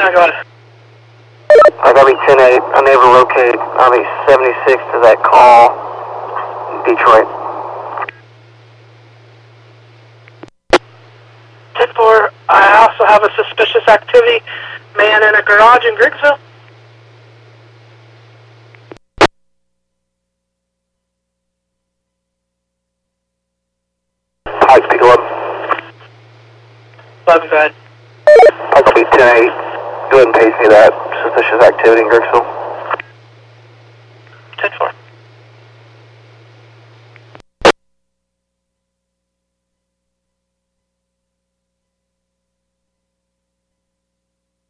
go ahead. I got me 10-8, unable to locate. I'll be 76 to that call, Detroit. 10-4, I also have a suspicious activity, man in a garage in Griggsville. Pike, pick 11. 11, go ahead. Pike will be 10-8. Go ahead and pace me that suspicious activity in Griggsville.